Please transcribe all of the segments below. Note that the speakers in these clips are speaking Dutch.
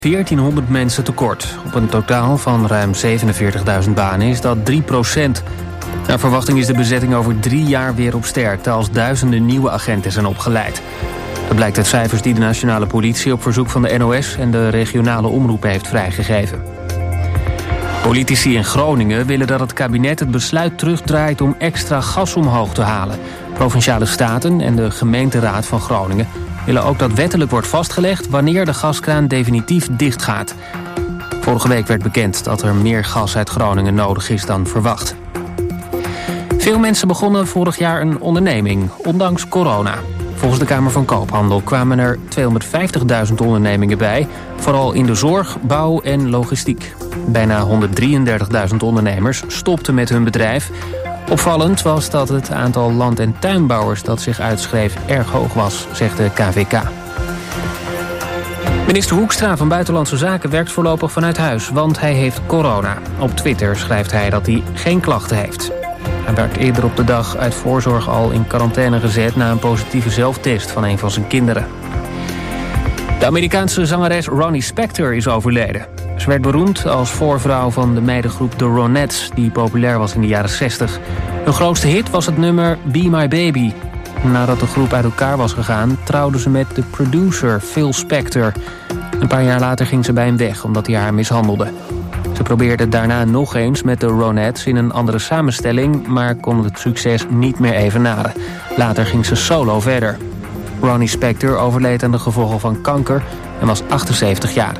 1400 mensen tekort. Op een totaal van ruim 47.000 banen is dat 3%. Naar verwachting is de bezetting over 3 jaar weer op sterkte als duizenden nieuwe agenten zijn opgeleid. Dat blijkt uit cijfers die de nationale politie op verzoek van de NOS en de regionale omroepen heeft vrijgegeven. Politici in Groningen willen dat het kabinet het besluit terugdraait om extra gas omhoog te halen. Provinciale staten en de gemeenteraad van Groningen willen ook dat wettelijk wordt vastgelegd wanneer de gaskraan definitief dichtgaat. Vorige week werd bekend dat er meer gas uit Groningen nodig is dan verwacht. Veel mensen begonnen vorig jaar een onderneming, ondanks corona. Volgens de Kamer van Koophandel kwamen er 250.000 ondernemingen bij, vooral in de zorg, bouw en logistiek. Bijna 133.000 ondernemers stopten met hun bedrijf. Opvallend was dat het aantal land- en tuinbouwers dat zich uitschreef erg hoog was, zegt de KVK. Minister Hoekstra van Buitenlandse Zaken werkt voorlopig vanuit huis, want hij heeft corona. Op Twitter schrijft hij dat hij geen klachten heeft. Hij werd eerder op de dag uit voorzorg al in quarantaine gezet na een positieve zelftest van een van zijn kinderen. De Amerikaanse zangeres Ronnie Spector is overleden. Ze werd beroemd als voorvrouw van de meidengroep The Ronettes, die populair was in de jaren 60. Hun grootste hit was het nummer Be My Baby. Nadat de groep uit elkaar was gegaan, trouwde ze met de producer Phil Spector. Een paar jaar later ging ze bij hem weg, omdat hij haar mishandelde. Ze probeerde daarna nog eens met de Ronettes in een andere samenstelling, maar kon het succes niet meer evenaren. Later ging ze solo verder. Ronnie Spector overleed aan de gevolgen van kanker en was 78 jaar.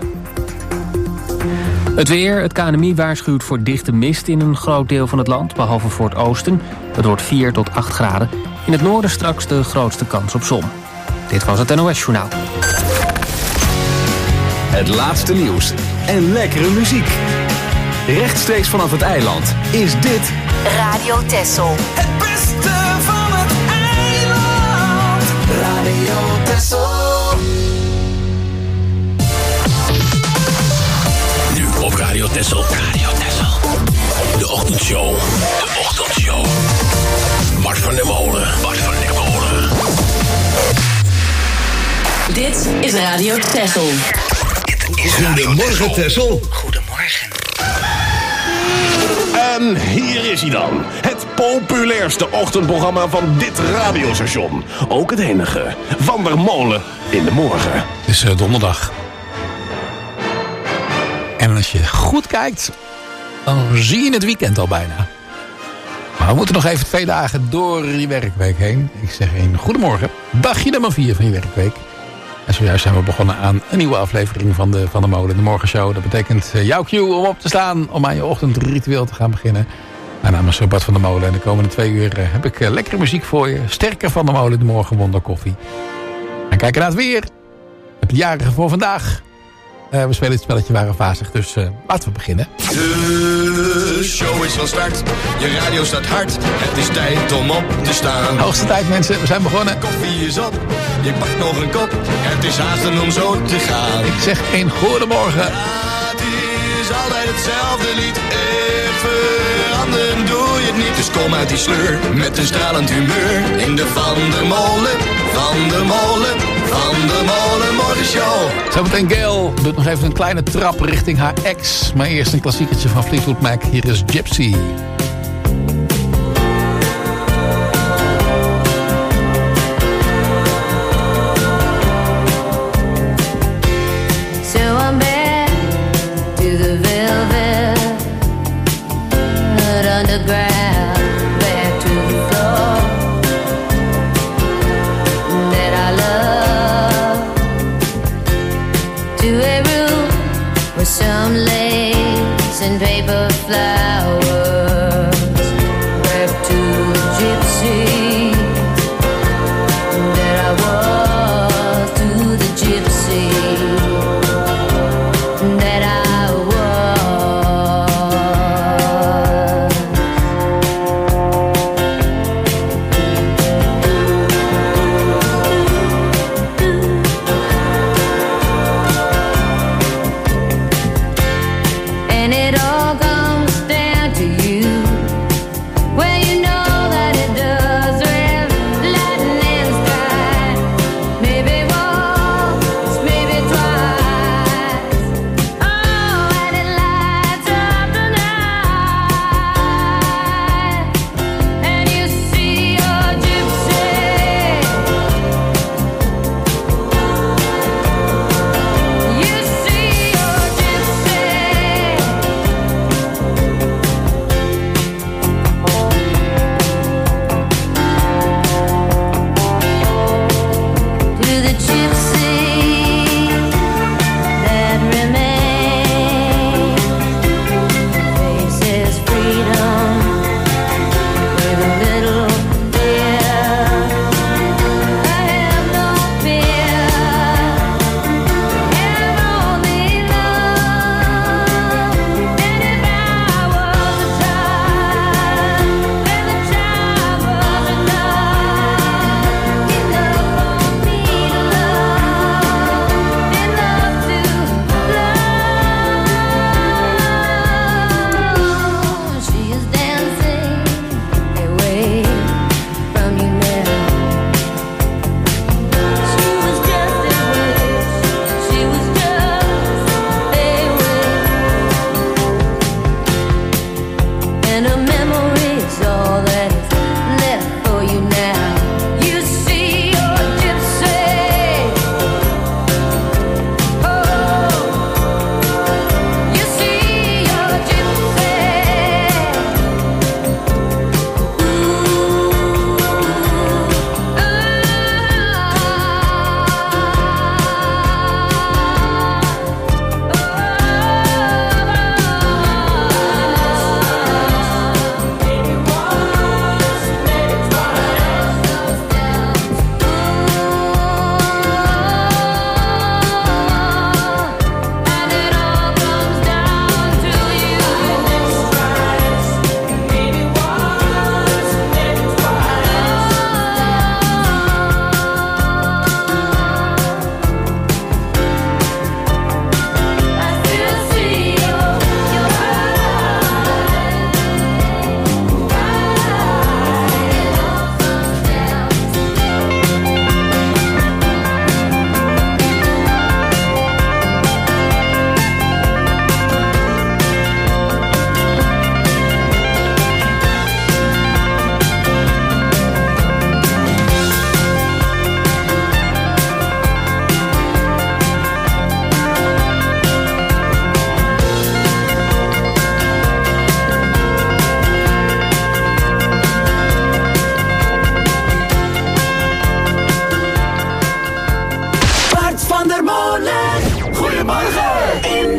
Het weer, het KNMI waarschuwt voor dichte mist in een groot deel van het land, behalve voor het oosten. Het wordt 4 tot 8 graden. In het noorden straks de grootste kans op zon. Dit was het NOS Journaal. Het laatste nieuws en lekkere muziek. Rechtstreeks vanaf het eiland is dit Radio Texel. Het beste van het eiland. Radio Texel. Nu op Radio Texel. Radio Texel. De ochtendshow. De ochtendshow. Bart van der Molen. Bart van der Molen. Dit is Radio Texel. Goedemorgen, Texel. Goedemorgen. En hier is hij dan. Het populairste ochtendprogramma van dit radiostation. Ook het enige. Van der Molen in de morgen. Het is donderdag. En als je goed kijkt, dan zie je het weekend al bijna. Maar we moeten nog even 2 dagen door die werkweek heen. Ik zeg een goedemorgen. Dagje nummer 4 van je werkweek. En zojuist zijn we begonnen aan een nieuwe aflevering van de Molen, de Morgenshow. Dat betekent jouw cue om op te staan, om aan je ochtendritueel te gaan beginnen. Mijn naam is Bart van der Molen en de komende 2 uur heb ik lekkere muziek voor je. Sterker van der Molen, de Morgenwonder koffie. En kijken naar het weer. Heb je jarigen voor vandaag. We spelen het spelletje Ware Vazig, dus laten we beginnen. De show is van start, je radio staat hard, het is tijd om op te staan. Hoogste tijd mensen, we zijn begonnen. Koffie is op, je pakt nog een kop, het is haasten om zo te gaan. Ik zeg een goedemorgen. Ja, het is altijd hetzelfde lied, veranderen doe je het niet. Dus kom uit die sleur, met een stralend humeur, in de Van der Molen, Van der Molen, Van der Molen Morgenshow. Zometeen Gail doet nog even een kleine trap richting haar ex. Maar eerst een klassiekertje van Fleetwood Mac. Hier is Gypsy. So I'm back to the velvet underground, back to the floor that I love, to a room with some lace and paper flowers, back to the gypsy that I was, to the gypsy that I was. And it all comes down to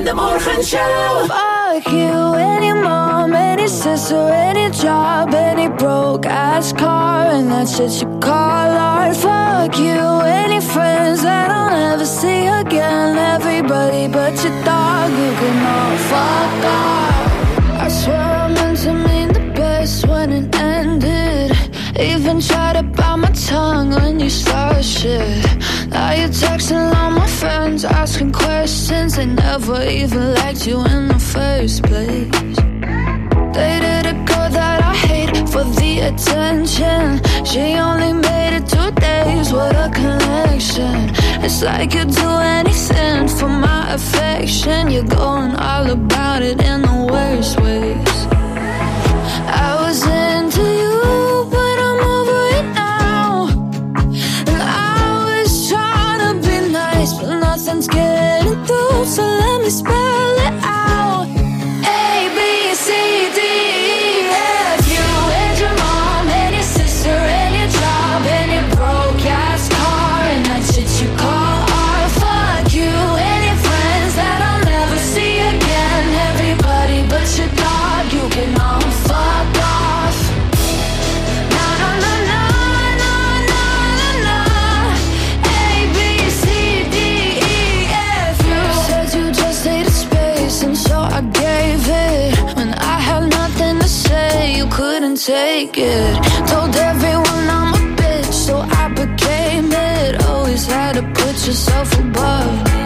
in de morgenshow. Fuck you, any mom, any sister, any job, any broke ass car, and that's shit you call art. Fuck you, any friends that I'll never see again. Everybody but your dog, you can all fuck off. I swear I meant to mean the best when it ended. Even tried to bite my tongue when you started shit. Now you're texting all my friends, asking questions. They never even liked you in the first place. Dated a girl that I hate for the attention. She only made it 2 days, what a connection. It's like you'd do anything for my affection. You're going all about it in the worst ways. I was into you, but I'm over it now. And I was trying to be nice, but nothing's getting through, so let me spell it out. A, B, C, D, E, F, you and your mom and your sister and your job and your broke ass car and that shit you call art. Fuck you and your friends that I'll never see again. Everybody but your dog, you can all fuck off. Na na na na na na na na. A, B, C, D, E, F, you said you just needed space, and so I gave it. When I had nothing to say, you couldn't take it. Told everyone I'm a bitch, so I became it. Always had to put yourself above me.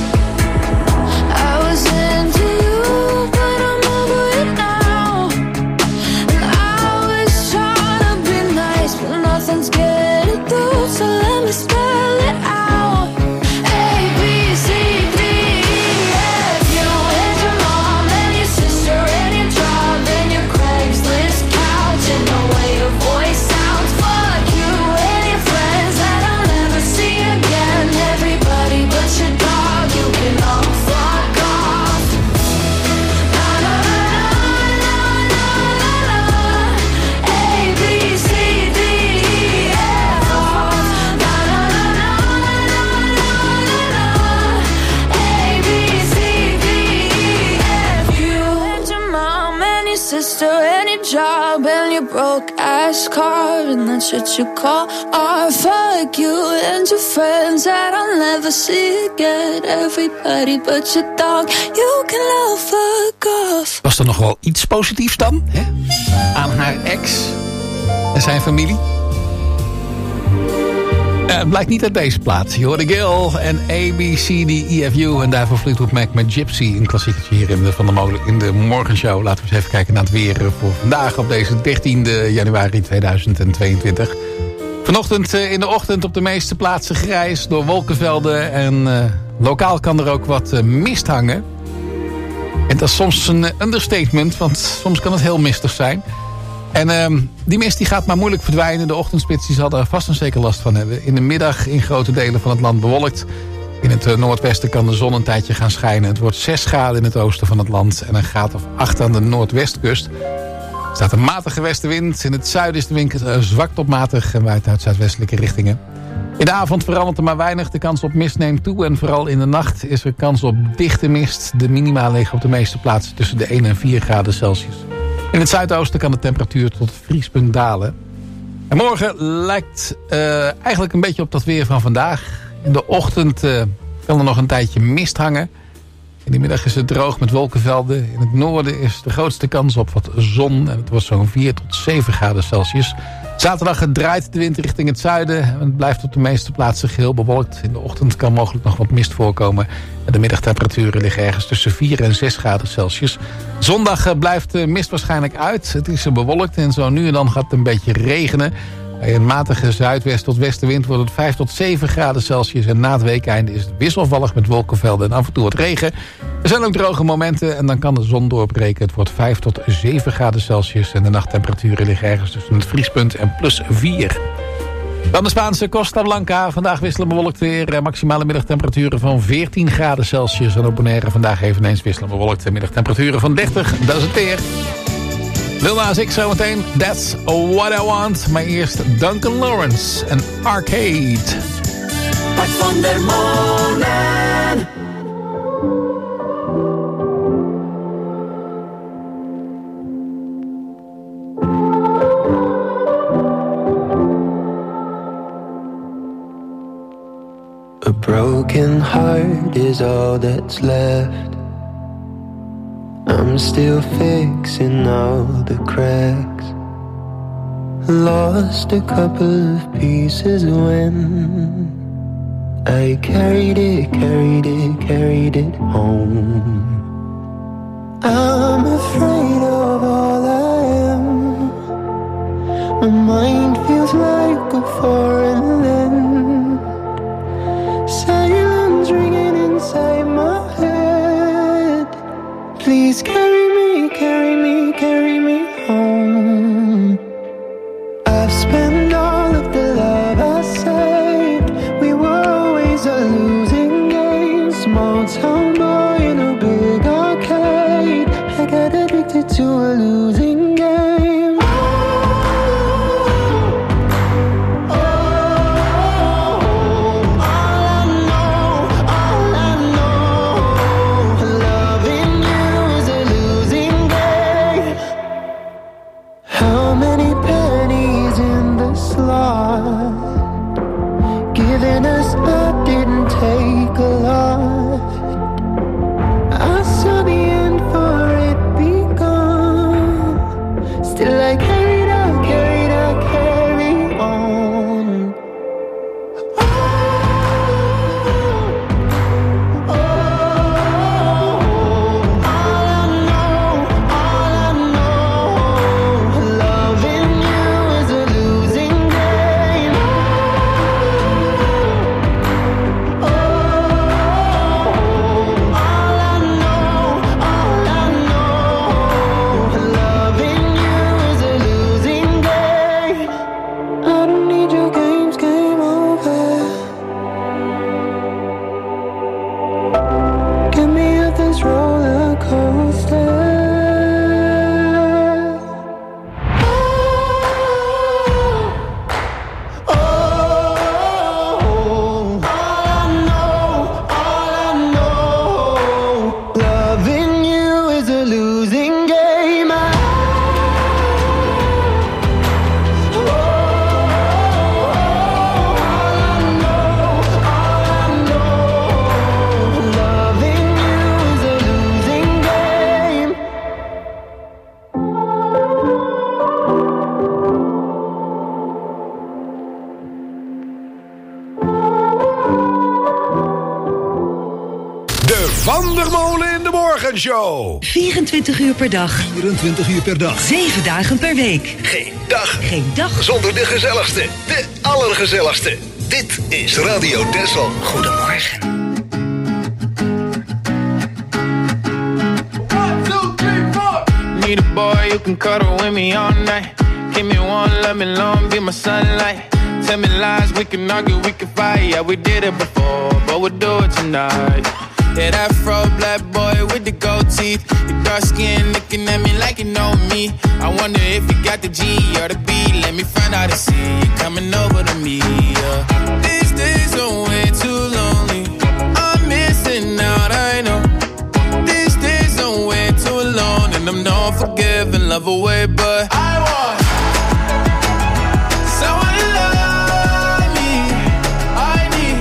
I was into you, but I'm over it now. And I was trying to be nice, but nothing's getting through, so let me spell it out. A, B, C, D, E, F, you and your mom and your sister and your job and your Craigslist couch and the way your voice sounds. Fuck you and your friends that I'll never see again. Everybody but your dog, you can all fuck off. Na na na na na na na. A, B, C, D, E, F, off. Na na na na na na na. A, B, C, D, E, F, you and your mom and your sister and your job and your broke ass car and that shit you call art. Fuck you and your friends that I'll never see again. Everybody but your dog, you can all fuck off. Was er nog wel iets positiefs dan? Hè? Aan haar ex en zijn familie? Het blijkt niet uit deze plaat. Je hoorde Gil en A, B, C, D, E, F, U. En daarvoor Fleetwood Mac met Gypsy. Een klassiekertje hier in de Van der Molen in de morgenshow. Laten we eens even kijken naar het weer voor vandaag op deze 13e januari 2022. Vanochtend in de ochtend op de meeste plaatsen grijs door wolkenvelden. En lokaal kan er ook wat mist hangen. En dat is soms een understatement, want soms kan het heel mistig zijn. En die mist die gaat maar moeilijk verdwijnen. De ochtendspits die zal er vast en zeker last van hebben. In de middag in grote delen van het land bewolkt. In het noordwesten kan de zon een tijdje gaan schijnen. Het wordt 6 graden in het oosten van het land. En een graad of 8 aan de noordwestkust. Er staat een matige westenwind. In het zuiden is de wind zwak tot matig en waait uit zuidwestelijke richtingen. In de avond verandert er maar weinig. De kans op mist neemt toe. En vooral in de nacht is er kans op dichte mist. De minima liggen op de meeste plaatsen tussen de 1 en 4 graden Celsius. In het zuidoosten kan de temperatuur tot het vriespunt dalen. En morgen lijkt eigenlijk een beetje op dat weer van vandaag. In de ochtend kan er nog een tijdje mist hangen. In de middag is het droog met wolkenvelden. In het noorden is de grootste kans op wat zon. En het wordt zo'n 4 tot 7 graden Celsius. Zaterdag draait de wind richting het zuiden. En het blijft op de meeste plaatsen geheel bewolkt. In de ochtend kan mogelijk nog wat mist voorkomen. En de middagtemperaturen liggen ergens tussen 4 en 6 graden Celsius. Zondag blijft de mist waarschijnlijk uit. Het is bewolkt en zo nu en dan gaat het een beetje regenen. Bij een matige zuidwest tot westenwind wordt het 5 tot 7 graden Celsius. En na het weekeinde is het wisselvallig met wolkenvelden en af en toe wat regen. Er zijn ook droge momenten en dan kan de zon doorbreken. Het wordt 5 tot 7 graden Celsius. En de nachttemperaturen liggen ergens tussen het vriespunt en +4. Dan de Spaanse Costa Blanca. Vandaag wisselen bewolkt weer. Maximale middagtemperaturen van 14 graden Celsius. En op Bonaire vandaag eveneens wisselen bewolkt. Middagtemperaturen van 30. Dat is het weer. Lil Nas X zometeen. That's what I want. Maar eerst Duncan Lawrence en Arcade. Mart van der Molen. broken heart is all that's left. I'm still fixing all the cracks. Lost a couple of pieces when I carried it home. I'm afraid of all I am. My mind feels like a foreign land. Silence ringing inside my head. Please carry me, carry me, carry me home. I've spent all of the love I saved. We were always a losing game. Small town boy in a big arcade. I got addicted to a losing game. Giving us up didn't take a lot. I saw the end for it begun. Still I carried on, carry on. All I know, loving you is a losing game. Van der Molen in de Morgenshow. 24 uur per dag. 24 uur per dag. 7 dagen per week. Geen dag. Geen dag. Zonder de gezelligste. De allergezelligste. Dit is Radio Texel. Goedemorgen. 1, 2, 3, 4. Need a boy who can cuddle with me all night. Give me one, let me long, be my sunlight. Tell me lies, we can argue, we can fight. Yeah, we did it before, but we'll do it tonight. Yeah, that fro black boy with the gold teeth. Your dark skin looking at me like you know me. I wonder if you got the G or the B. Let me find out and see you coming over to me. These days are way too lonely. I'm missing out, I know. These days are way too alone. And I'm not forgiving, love away, but I want someone to love me. I need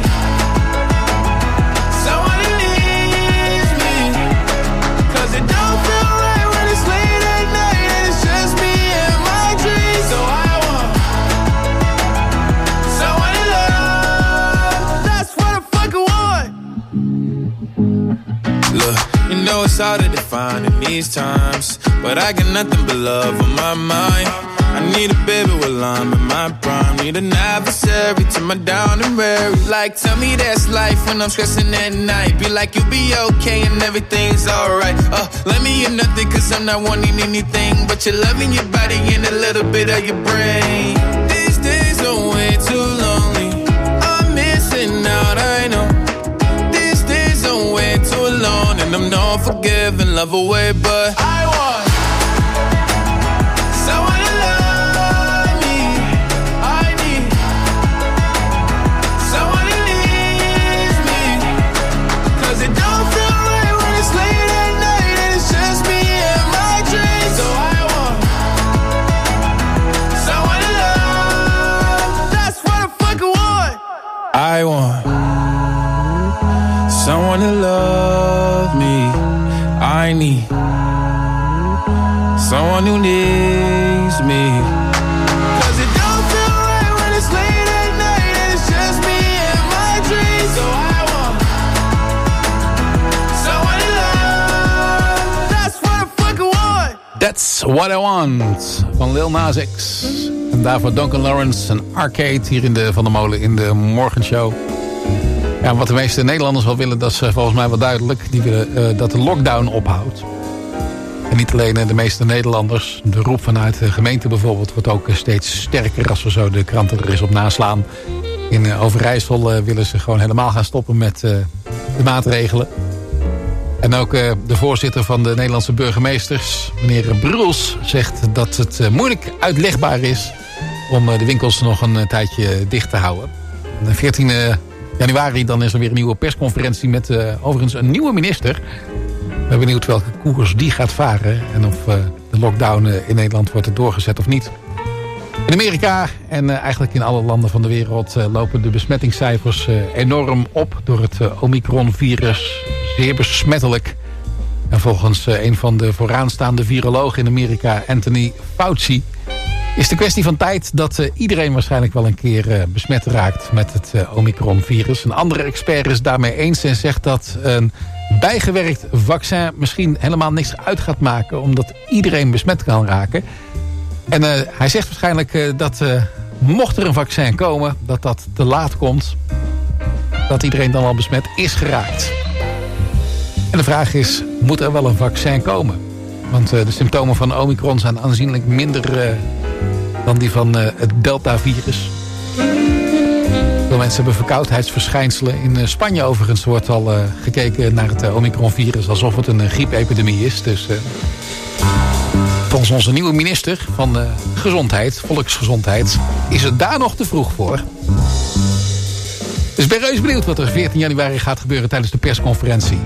someone to needs me. 'Cause it don't feel right when it's late at night and it's just me and my dreams. So I want someone to love. That's what I fucking want. Look, you know it's hard to define in these times, but I got nothing but love on my mind. I need a baby while I'm in my prime. Need an adversary to my down and weary. Like, tell me that's life when I'm stressing at night. Be like, you'll be okay and everything's alright. Let me hear nothing 'cause I'm not wanting anything but you're loving your body and a little bit of your brain. These days are way too lonely. I'm missing out, I know. These days are way too alone. And I'm not forgiving, love away, but I want someone to love me. I need someone who needs me. 'Cause it don't feel right when it's late at night and it's just me and my dreams. So I want someone to love. That's what I fucking want. I want I need someone who needs me. Cause it don't feel right when it's late at night and it's just me and my dreams. So I want someone to love. That's what I fucking want. That's What I Want van Lil Nas X. En daarvoor Duncan Lawrence en Arcade hier in de Van der Molen in de morgenshow. Ja, wat de meeste Nederlanders wel willen, dat is volgens mij wel duidelijk. Die willen dat de lockdown ophoudt. En niet alleen de meeste Nederlanders. De roep vanuit de gemeente bijvoorbeeld wordt ook steeds sterker als we zo de kranten er eens op naslaan. In Overijssel willen ze gewoon helemaal gaan stoppen met de maatregelen. En ook de voorzitter van de Nederlandse burgemeesters, meneer Bruls, zegt dat het moeilijk uitlegbaar is om de winkels nog een tijdje dicht te houden. De 14 januari dan is er weer een nieuwe persconferentie met overigens een nieuwe minister. Ik ben benieuwd welke koers die gaat varen en of de lockdown in Nederland wordt doorgezet of niet. In Amerika en eigenlijk in alle landen van de wereld lopen de besmettingscijfers enorm op door het Omicron-virus. Zeer besmettelijk. En volgens een van de vooraanstaande virologen in Amerika, Anthony Fauci, is de kwestie van tijd dat iedereen waarschijnlijk wel een keer besmet raakt met het Omicron-virus. Een andere expert is daarmee eens en zegt dat een bijgewerkt vaccin misschien helemaal niks uit gaat maken, omdat iedereen besmet kan raken. En hij zegt waarschijnlijk dat mocht er een vaccin komen, dat dat te laat komt, dat iedereen dan al besmet is geraakt. En de vraag is, moet er wel een vaccin komen? Want de symptomen van Omicron zijn aanzienlijk minder dan die van het Delta-virus. Veel mensen hebben verkoudheidsverschijnselen. In Spanje overigens wordt al gekeken naar het Omicron-virus alsof het een griepepidemie is. Dus volgens onze nieuwe minister van Gezondheid, Volksgezondheid, is het daar nog te vroeg voor. Dus ik ben reuze benieuwd wat er 14 januari gaat gebeuren tijdens de persconferentie.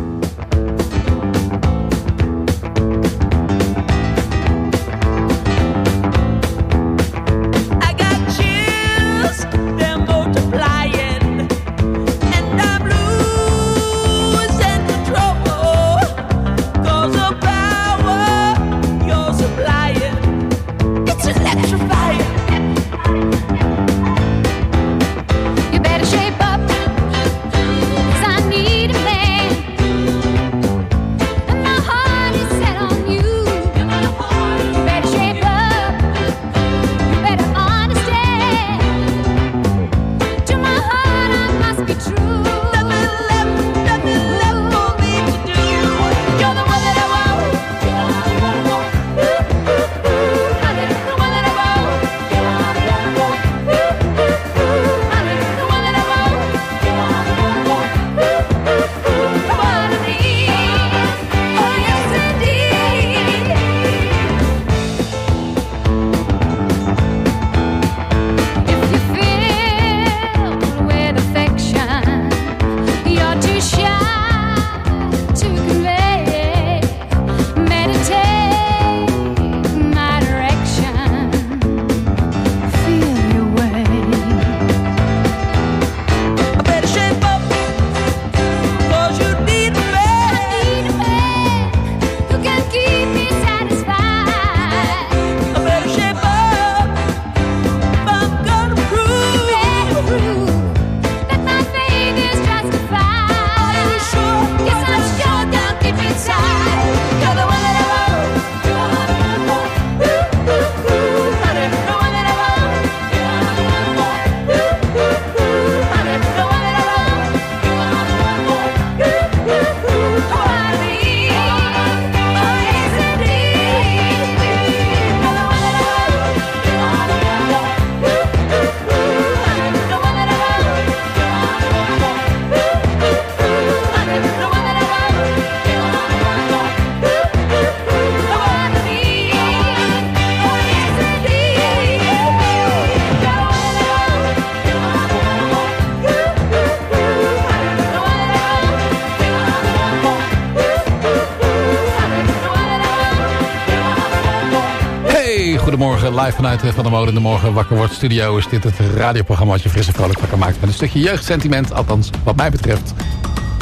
Goedemorgen, live vanuit Van der Molen in de Morgen Wakker Wordt Studio is dit het radioprogramma wat je fris en vrolijk wakker maakt met een stukje jeugdsentiment, althans wat mij betreft.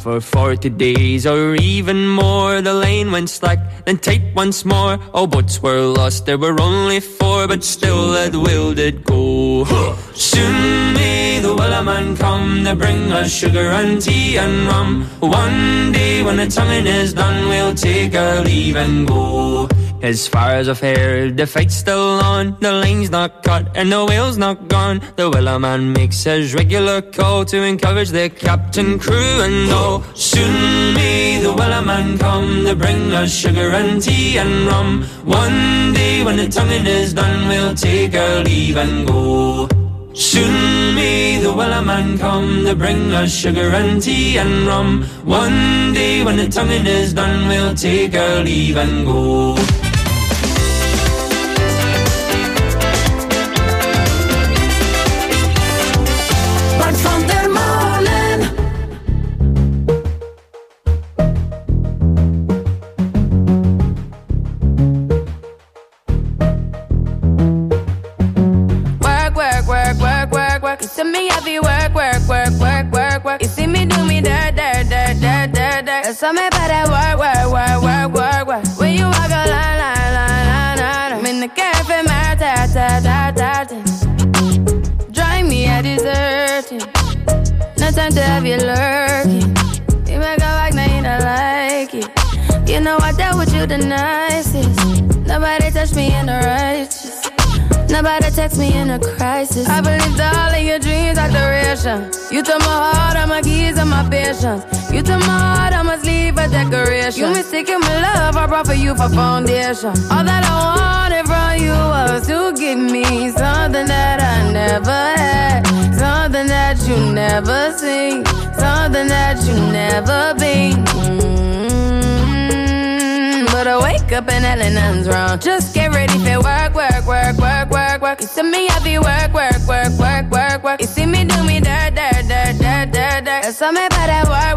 for 40 days or even more. The lane went slack, then tight once more. All boats were lost, there were only 4, but still that will did go. Soon may the wellerman come to bring us sugar and tea and rum. One day when the tonguing is done, we'll take our leave and go. As far as I've heard, the fight's still on. The line's not cut and the whale's not gone. The wellerman makes his regular call to encourage the captain, crew and all. Soon may the wellerman come to bring us sugar and tea and rum. One day when the tonguing is done, we'll take our leave and go. Soon may the wellerman come to bring us sugar and tea and rum. One day when the tonguing is done, we'll take our leave and go. You see me do me dirt. So me better work. When you walk a line. I'm in the cafe, my ta. Drive me a dessert. No time to have you lurking. You make a like, now you don't like it. You know I dealt with you the nicest. Nobody touched me in the righteous. Nobody text me in a crisis. I believed all of your dreams are duration. You took my heart, all my keys, and my patience. You took my heart, I must leave a decoration. You mistaken my love, I brought for you for foundation. All that I wanted from you was to give me something that I never had, something that you never seen, something that you never been. But I wake up and hell nothing's wrong. Just get ready for work. You see me happy work. You see me do me dirt. So me better work.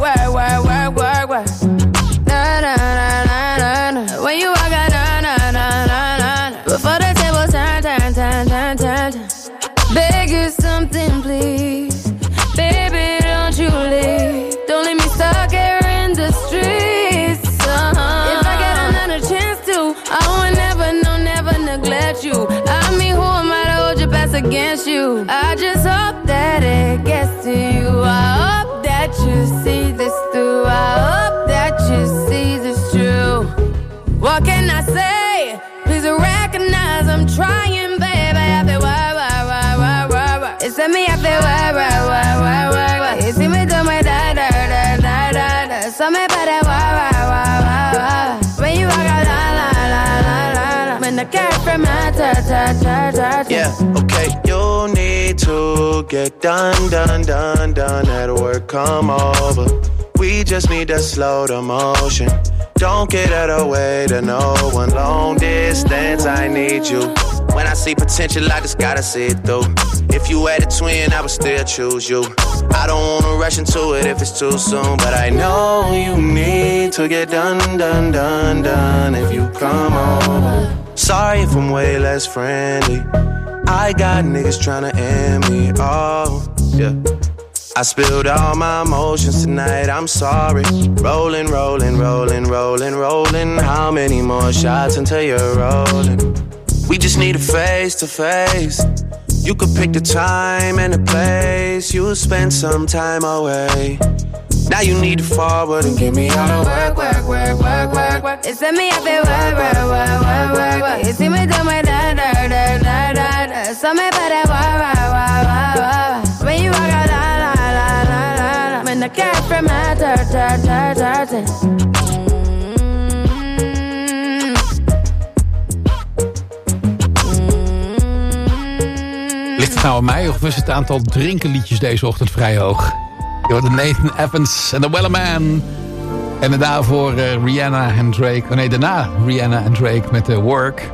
Na. When you walk out, na. Before the table turn. Beg you something, please. Baby, don't you leave. Don't leave me stuck here in the streets. If I get another chance to, I would never neglect you. I mean, who am I to hold your best against you? I just hope that it gets to you. I hope that you see this through. I hope that you see this true. What can I say? Please recognize I'm trying, baby. I feel work. It's me, I feel work. You see me do my da. So me better work. When you walk out, la. When the cat from my ta. Yeah, okay. You need to get done. At work, come over. We just need to slow the motion. Don't get out of the way to no one. Long distance, I need you. When I see potential, I just gotta see it through. If you had a twin, I would still choose you. I don't wanna rush into it if it's too soon, but I know you need to get done. If you come over. Sorry if I'm way less friendly. I got niggas tryna end me. Oh, yeah. I spilled all my emotions tonight, I'm sorry. Rolling. How many more shots until you're rolling? We just need a face-to-face. You could pick the time and the place. You'll spend some time away. Now you need to forward and give me all the work. It's me, I feel work. You see me do my da. So me better work. When you walk out, la. When the cat from my ta. Ligt het nou aan mij of is het aantal drinkenliedjes deze ochtend vrij hoog? Je hoort Nathan Evans en The Wellerman. En daarvoor Rihanna en Drake. Oh nee, daarna Rihanna en Drake met Work.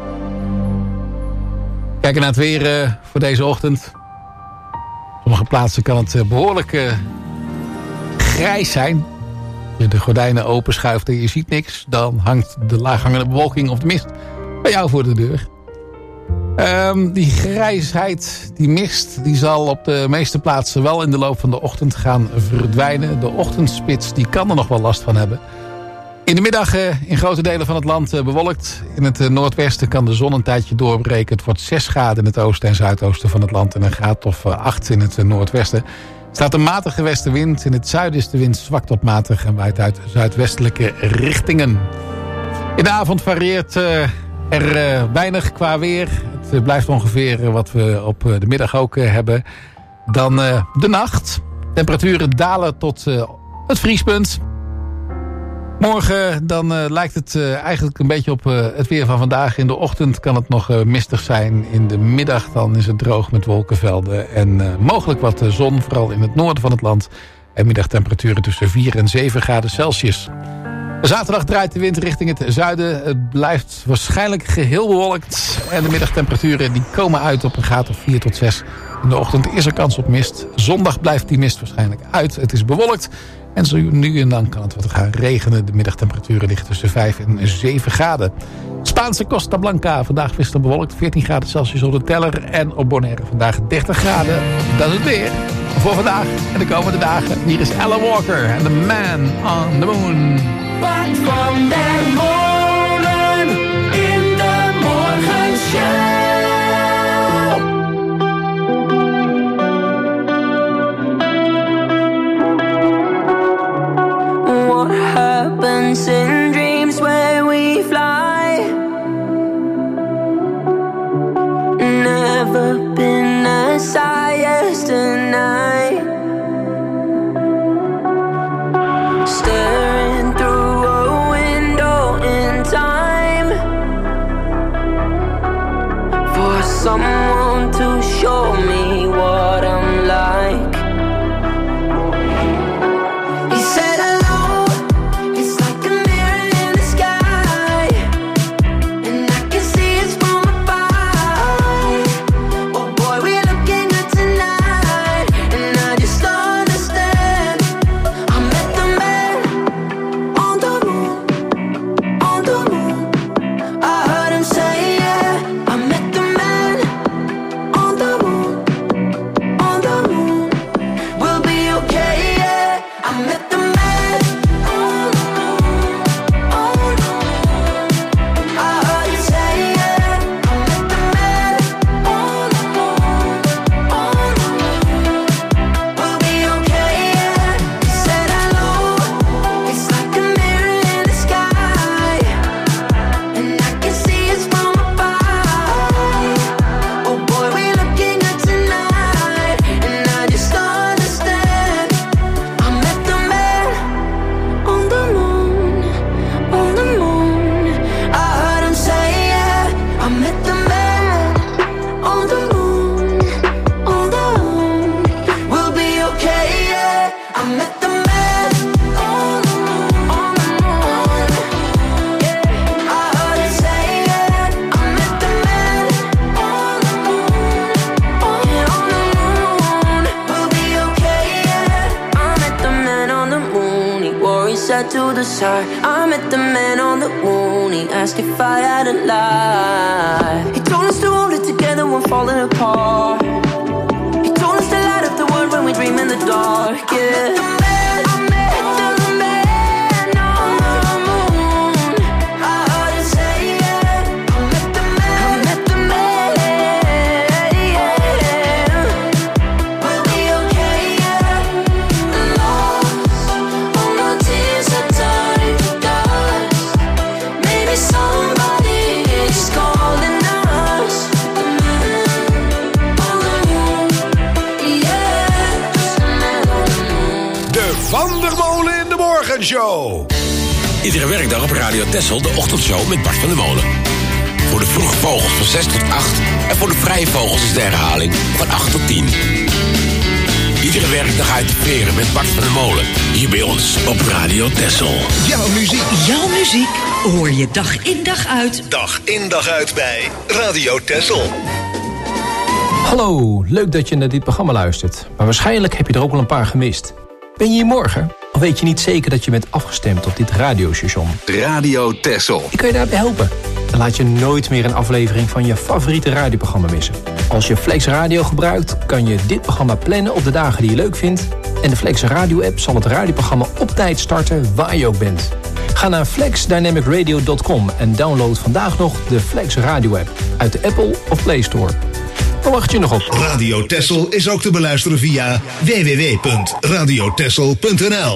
Kijken naar het weer voor deze ochtend. Op sommige plaatsen kan het behoorlijk grijs zijn. Als je de gordijnen openschuift en je ziet niks, dan hangt de laaghangende bewolking of de mist bij jou voor de deur. Die grijsheid, die mist, die zal op de meeste plaatsen wel in de loop van de ochtend gaan verdwijnen. De ochtendspits, die kan er nog wel last van hebben. In de middag in grote delen van het land bewolkt. In het noordwesten kan de zon een tijdje doorbreken. Het wordt 6 graden in het oosten en zuidoosten van het land en een graad of 8 in het noordwesten. Er staat een matige westenwind. In het zuiden is de wind zwak tot matig en waait uit zuidwestelijke richtingen. In de avond varieert er weinig qua weer. Het blijft ongeveer wat we op de middag ook hebben. Dan de nacht. Temperaturen dalen tot het vriespunt. Morgen dan lijkt het eigenlijk een beetje op het weer van vandaag. In de ochtend kan het nog mistig zijn. In de middag dan is het droog met wolkenvelden. En mogelijk wat zon, vooral in het noorden van het land. En middagtemperaturen tussen 4 en 7 graden Celsius. Zaterdag draait de wind richting het zuiden. Het blijft waarschijnlijk geheel bewolkt. En de middagtemperaturen die komen uit op een graad of 4 tot 6. In de ochtend is er kans op mist. Zondag blijft die mist waarschijnlijk uit. Het is bewolkt. En zo nu en dan kan het wat gaan regenen. De middagtemperaturen liggen tussen 5 en 7 graden. Spaanse Costa Blanca. Vandaag wisselend bewolkt. 14 graden Celsius op de teller. En op Bonaire vandaag 30 graden. Dat is het weer voor vandaag en de komende dagen. Hier is Alan Walker en The Man on the Moon. Back from that morning in the morgenshow. What happens in dreams where we fly? Never been as high as tonight. Staring through a window in time for someone to show me what I'm like. He said hello, it's like a mirror in the sky, and I can see it's from above. Oh boy, we're looking good tonight, and I just understand. I met the man on the moon, on the moon. I heard him say yeah. I met the man on the moon, on the moon. We'll be okay, yeah. I met the man on the moon, on the moon. I heard him say yeah. I met the man on the moon, on the moon. We'll be okay, yeah. He said hello, it's like a mirror in the sky, and I can see it's from above. Oh boy, we're looking good tonight, and I just understand. I met the man on the moon, on the moon. I heard him say yeah. I met the man on the moon, on the moon. We'll be okay, yeah. I met the man on the moon, on the moon. Yeah, I heard him say yeah. I met the man on the moon, on the moon. We'll be okay, yeah. I met the man on the moon. He wore his hat to the side. I met the man on the moon. He asked if I had a lie. He told us to hold it together when falling apart. He told us to light up the world when we dream in the dark. Yeah. I met the man on the moon. I heard him say yeah. I met the man, yeah. We'll be okay, yeah. Lost all the tears that turn to dust. Maybe somebody is calling us. The man on the moon, yeah. Just the man on the moon. De Van der Molen in de Morgenshow. Iedere werkdag op Radio Texel de ochtendshow met Bart van der Molen. Voor de vroege vogels van 6 tot 8 en voor de vrije vogels is de herhaling van 8 tot 10. Iedere werkdag uit de veren met Bart van der Molen. Hier bij ons op Radio Texel. Jouw muziek. Jouw muziek hoor je dag in dag uit. Dag in dag uit bij Radio Texel. Hallo, leuk dat je naar dit programma luistert. Maar waarschijnlijk heb je er ook wel een paar gemist. Ben je hier morgen? Of weet je niet zeker dat je bent afgestemd op dit radiostation? Radio Texel. Ik kan je daarbij helpen. en laat je nooit meer een aflevering van je favoriete radioprogramma missen. Als je Flex Radio gebruikt, kan je dit programma plannen op de dagen die je leuk vindt. En de Flex Radio app zal het radioprogramma op tijd starten waar je ook bent. Ga naar flexdynamicradio.com en download vandaag nog de Flex Radio app uit de Apple of Play Store. Waar wacht je nog op? Radio Texel is ook te beluisteren via www.radiotexel.nl.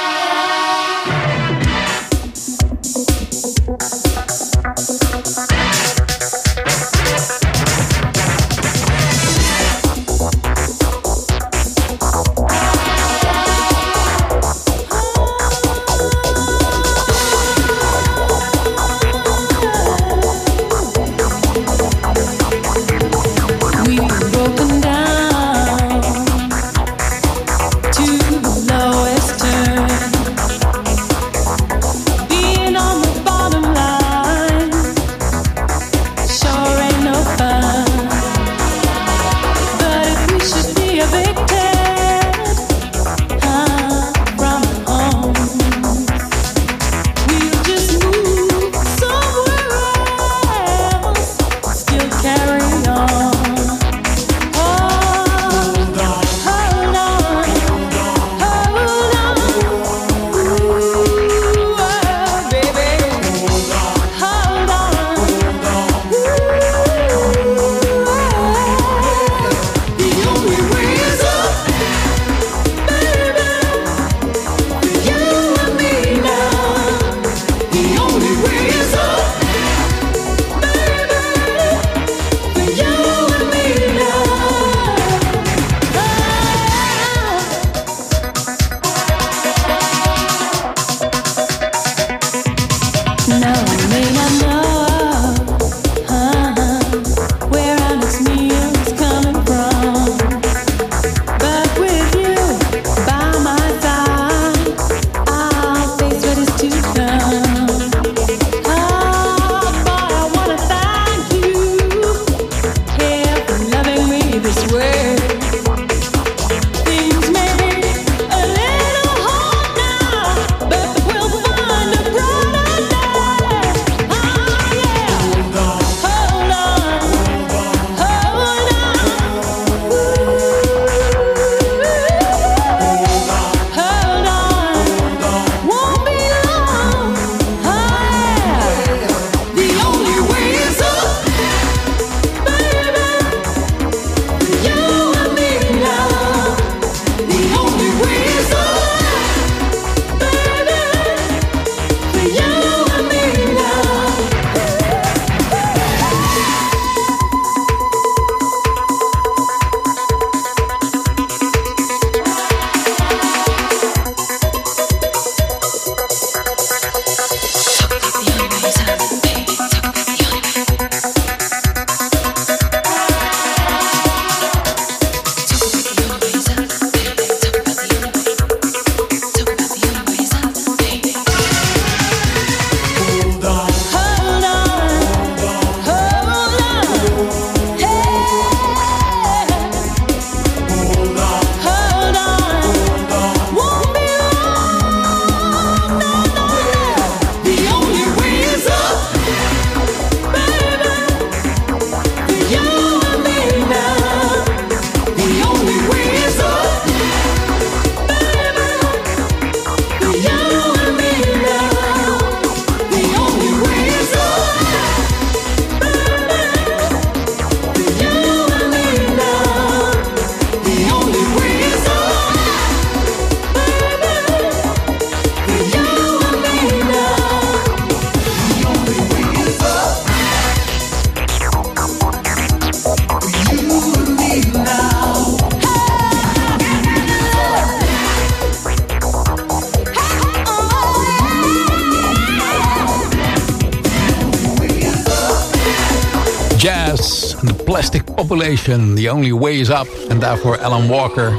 Jazz, The Plastic Population, The Only Way Is Up. En daarvoor Alan Walker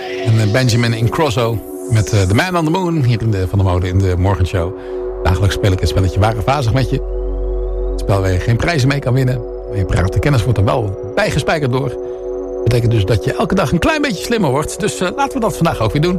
en Benjamin Ingrosso met The Man on the Moon. Hier in de Van der Molen in de morgenshow. Dagelijks speel ik het spelletje Ware Vazig met je. Het spel waar je geen prijzen mee kan winnen. Maar je prachtige kennis wordt er wel bijgespijkerd door. Dat betekent dus dat je elke dag een klein beetje slimmer wordt. Dus laten we dat vandaag ook weer doen.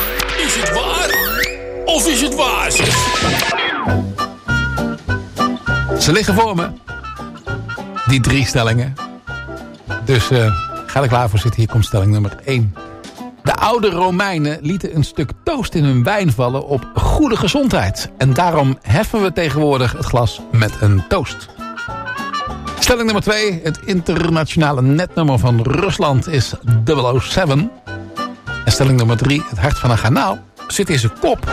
Is het waar? Of is het waar? Ze liggen voor me. Die 3 stellingen. Dus ga er klaar voor zitten. Hier komt stelling nummer 1. De oude Romeinen lieten een stuk toast in hun wijn vallen op goede gezondheid. En daarom heffen we tegenwoordig het glas met een toast. Stelling nummer 2. Het internationale netnummer van Rusland is 007. En stelling nummer 3. Het hart van een garnaal zit in zijn kop.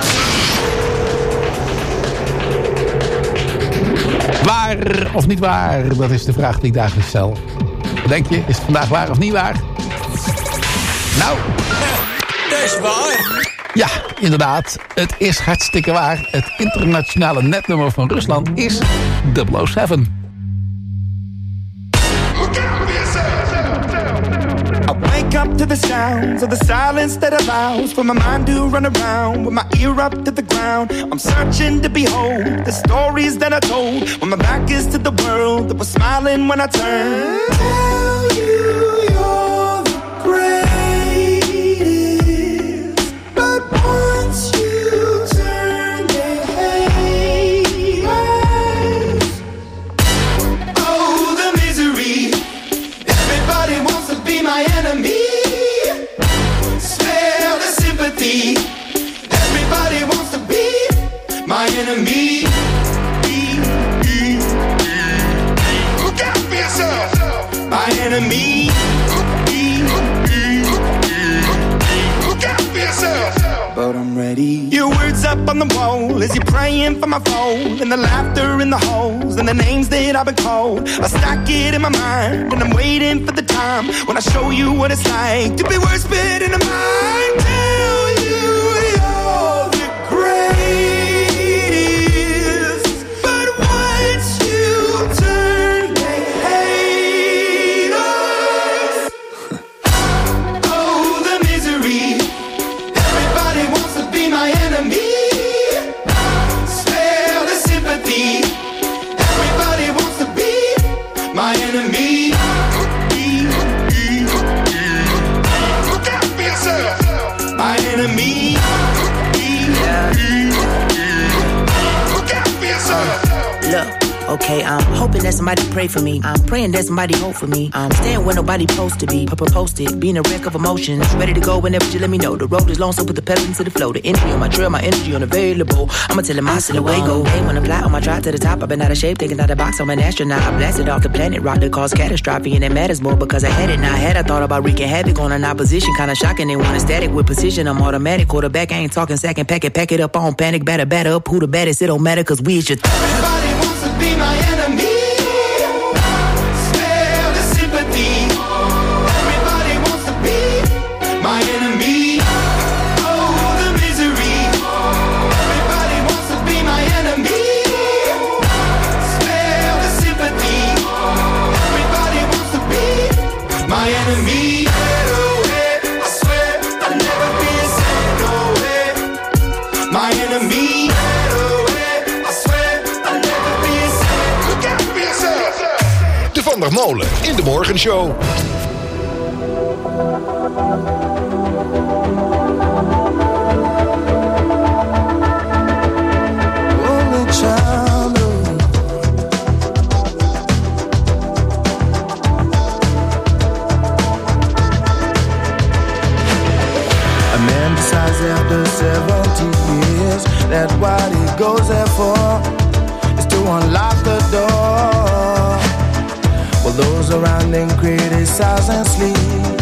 Waar of niet waar? Dat is de vraag die ik dagelijks stel. Wat denk je? Is het vandaag waar of niet waar? Nou. Dat is waar. Ja, inderdaad. Het is hartstikke waar. Het internationale netnummer van Rusland is 007. Wake up to the sounds of the silence that allows for my mind to run around with my ear up to the ground. I'm searching to behold the stories that I told when my back is to the world that was smiling when I turned. Tell you you're the greatest, but once you turn they hate us. Oh, the misery. Everybody wants to be my enemy. Spare the sympathy. Everybody wants to be my enemy. Look out for yourself. My enemy. Look out for yourself. But I'm ready. Your words up on the wall as you're praying for my phone, and the laughter in the halls and the names that I've been called. I stack it in my mind and I'm waiting for the time when I show you what it's like to be worse fit in a mind. Tell you you're the greatest, but once you turn they hate us. Oh, the misery. Everybody wants to be my enemy. Spare the sympathy. Everybody wants to be my enemy. Look out for yourself. My enemy. Look out for yourself. Look. Okay, I'm hoping that somebody pray for me. I'm praying that somebody hope for me. I'm staying where nobody supposed to be. Posted, being a wreck of emotions. Ready to go whenever you let me know. The road is long, so put the pedal into the flow. The entry on my trail, my energy unavailable. I'ma tell him I still away go. Hey, when I fly on my drive to the top, I've been out of shape, thinking out the box. I'm an astronaut. I blasted off the planet, rock that caused catastrophe, and it matters more because I had it. Now I had, I thought about wreaking havoc on an opposition. Kinda shocking, they want a static with precision. I'm automatic, quarterback, I ain't talking second. Pack it up on panic, batter up. Who the baddest? It don't matter, cause we is your Everybody wants to be my enemy. My enemy, oh the misery. Everybody wants to be my enemy. Spare the sympathy. Everybody wants to be my enemy. I swear I'll never be a sad away. My enemy. I swear I'll never be a sad. Look out for yourself. De Van der Molen in de Morgenshow. After 70 years, that's what he goes there for, is to unlock the door. While those around him criticize and sleep.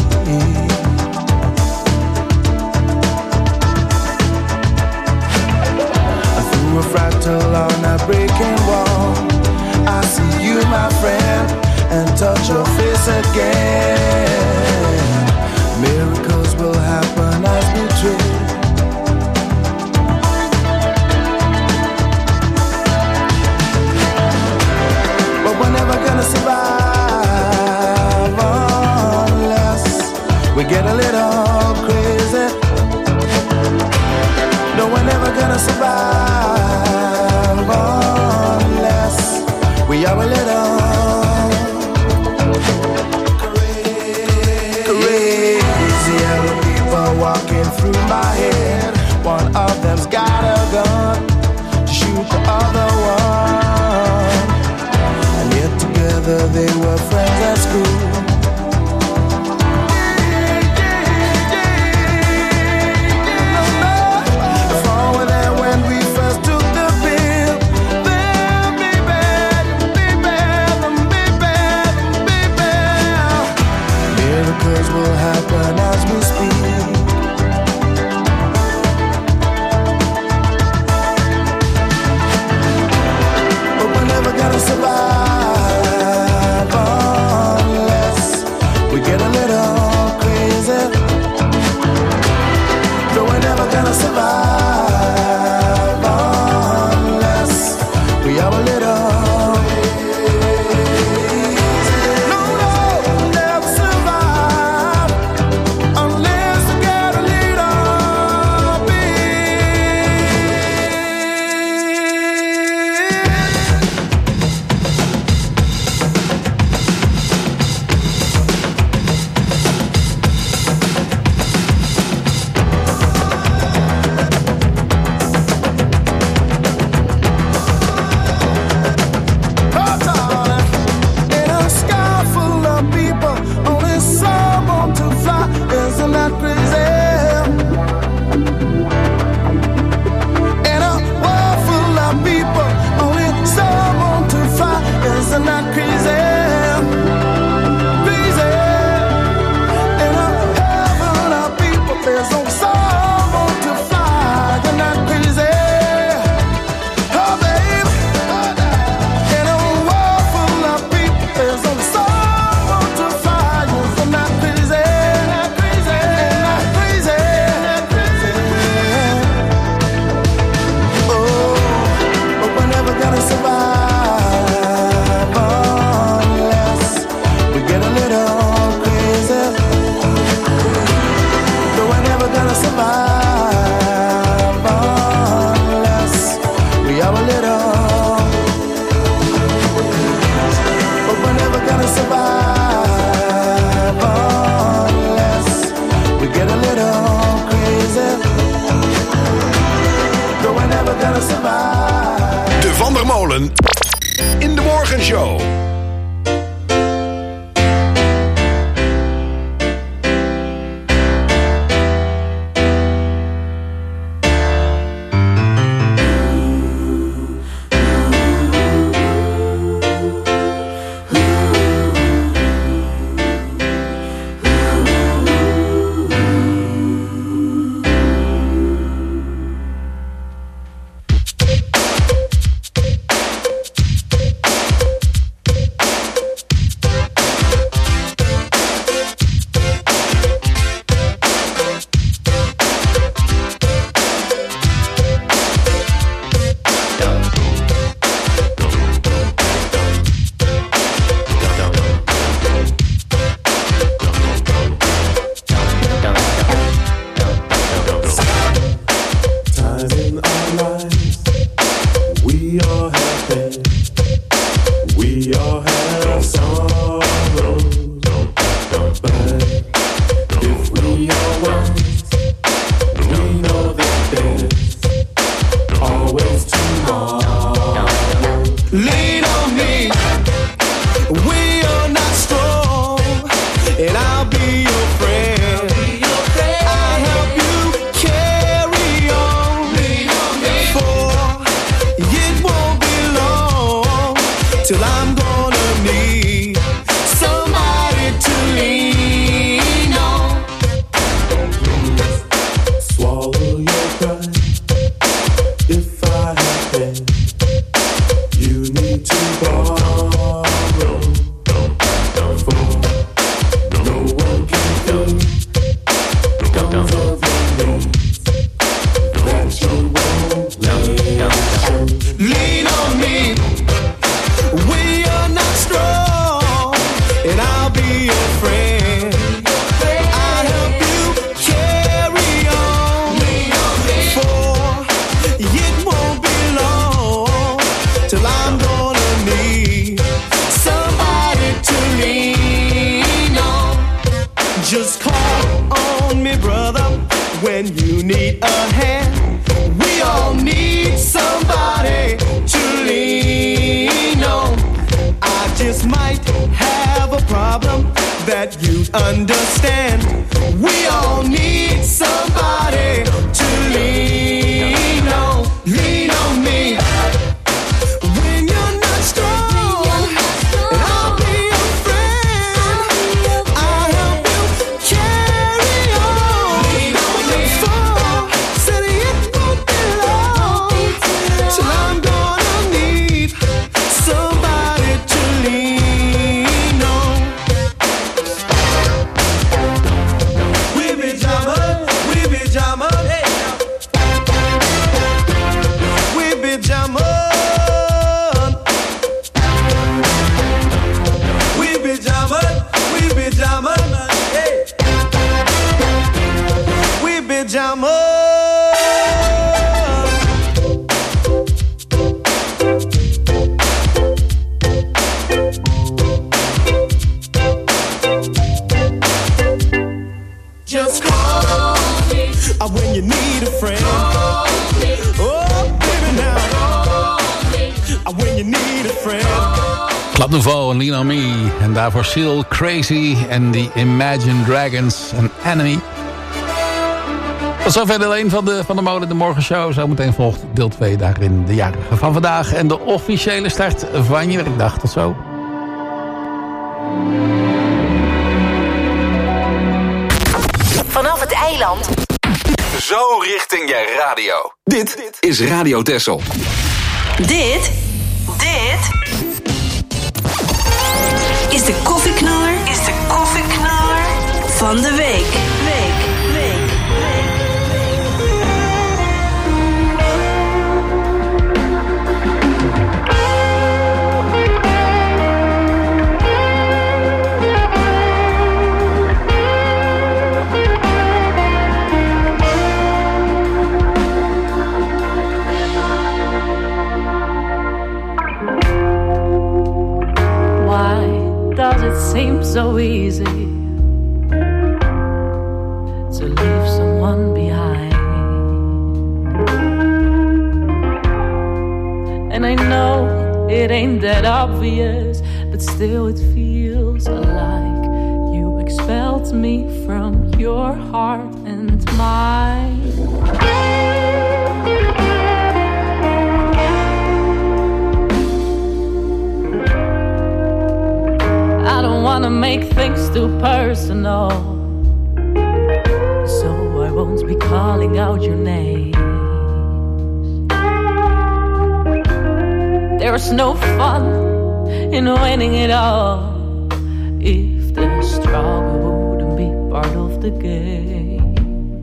Through a fractal on a breaking wall, I see you, my friend, and touch your face again. Miracles will happen as we dream. We're never gonna survive unless we get a little crazy. No, we're never gonna survive unless we are a little crazy. Yellow people walking through my head. One of them's got a gun to shoot the other one. they were friends at school. Will happen as we speak. But we're never gonna survive unless we get a little crazy. But we're never gonna survive unless we are a little. De Van der Molen in de Morgenshow. just might have a problem that you'd understand. We all need somebody to lean on me. When you're not strong, I'll be your friend. I'll help you carry on. Lean on me. Said it won't be long till I'm gonna need somebody to lean on. We be jamming, we be jamming, hey. We be jamming. We be jamming, hey. We be jamming. Just call me when you need a friend. Call me. Oh, baby, now. Call me when you need a friend. Club Nouveau en Lean On Me. En daarvoor Seal Crazy en The Imagine Dragons en Enemy. Tot zover deel 1 van de Molen de Morgenshow. Zometeen volgt deel 2 daarin de jarige van vandaag. En de officiële start van je werkdag. Tot zo. Vanaf het eiland. Zo richting je radio. Dit is Radio Texel. Dit is de koffieknaller van de week. Does it seem so easy to leave someone behind? And I know it ain't that obvious, but still it feels like you expelled me from your heart and mine. I don't wanna make things too personal, so I won't be calling out your name. There's no fun in winning it all if the struggle wouldn't be part of the game.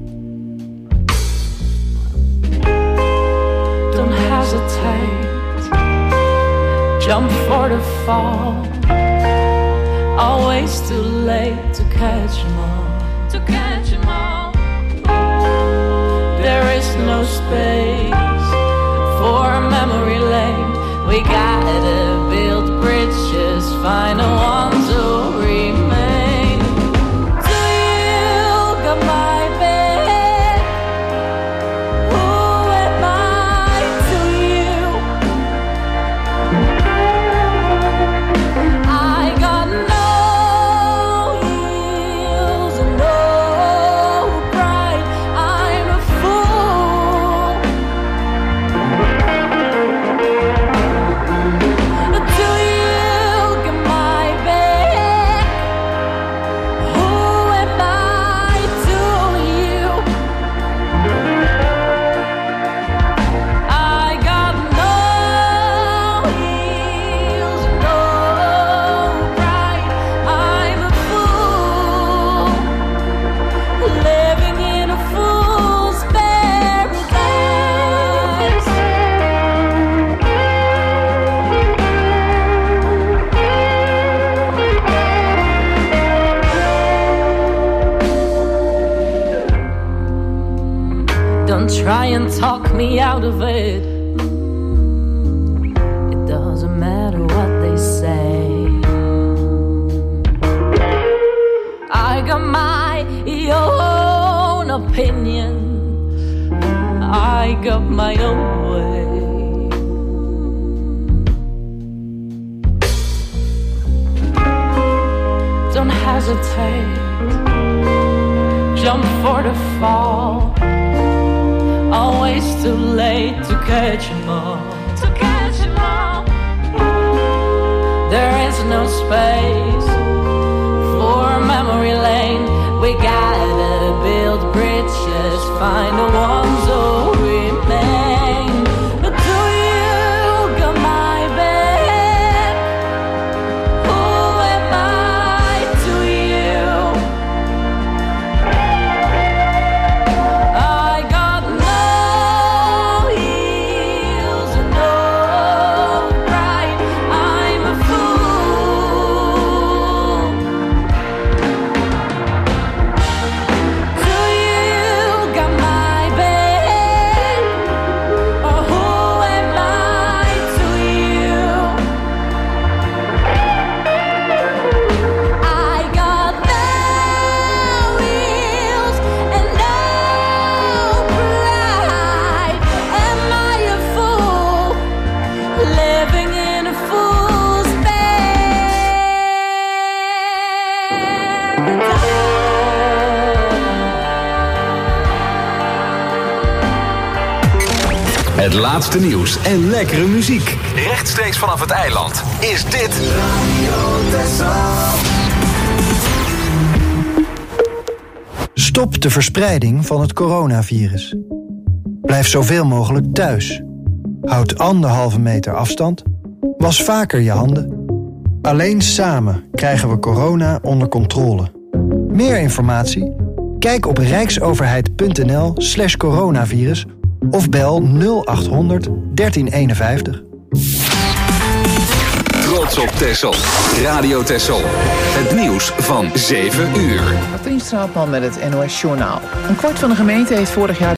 Don't hesitate, jump for the fall. Always too late to catch 'em all. There is no space for a memory lane. We gotta build bridges, find a one to remain. Do you got my back? Who am I to you? I got no heels and no pride. I'm a fool. Do you get my back? Who am I to you? I got no heels and no pride. I'm a fool, living in a fool's paradise. Don't try and talk me out of it. It doesn't matter what they say. I got my own opinion. I got my own way. hesitate, jump for the fall. Always too late to catch 'em all. There is no space for memory lane. We gotta build bridges, find the ones who remain. Do you got my back? Who am I to you? I got no heels and no pride. I'm a fool. Do you got my back? Or who am I to you? I got no wheels and no pride. Am I a fool living in a fool's Het laatste nieuws en lekkere muziek. Rechtstreeks vanaf het eiland is dit Radio Texel. Stop de verspreiding van het coronavirus. Blijf zoveel mogelijk thuis. Houd 1,5 meter afstand. Was vaker je handen. Alleen samen krijgen we corona onder controle. Meer informatie? Kijk op rijksoverheid.nl/coronavirus of bel 0800 1351. Trots op Texel. Radio Texel. Het nieuws van 7 uur. Katrien Straatman met het NOS Journaal. Een kwart van de gemeente heeft vorig jaar